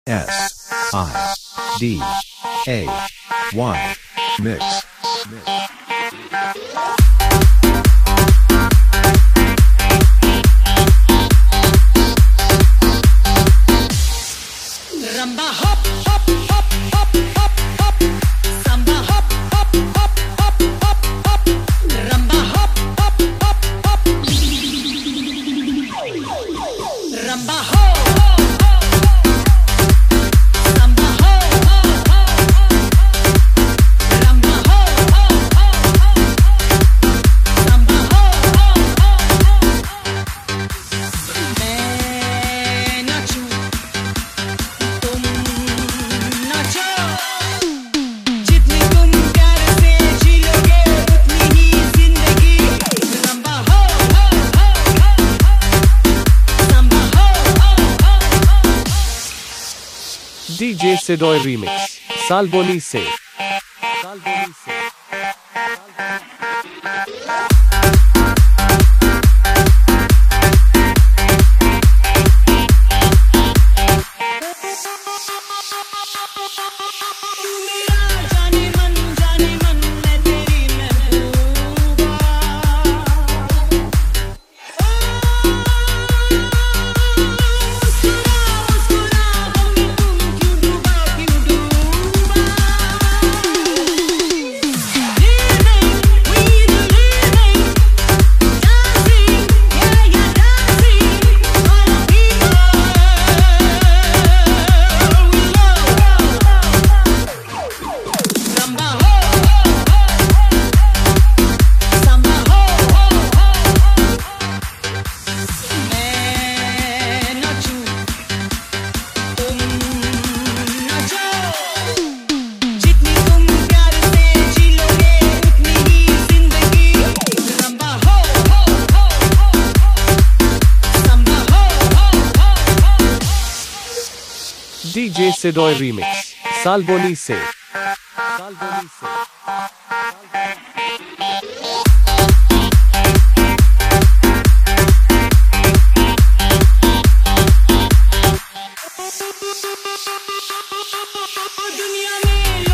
S-I-D-A-Y Mix. Rumba hop hop hop hop hop hop, samba hop hop hop hop hop hop, rumba hop hop hop hop, rumba ho samba ho, rumba ho samba ho, मैं नाचूं तुम नाचो, जितनी तुम प्यार से जी लोगे उतनी ही जिंदगी। रंबा हो संबा हो। DJ Sidoy Remix Salboni se जाने मन मैं तेरी महबूबा। मुस्कुरा होंगे तुम क्यों डूबा Living, we're living, dancing, yeah dancing, all the people we love. Rumba ho, samba ho, मैं नाचूं तुम नाचो, जितनी तुम प्यार से जी लोगे उतनी ही जिंदगी। रंबा हो संबा हो। DJ Sidoy Remix Salboni se दुनिया में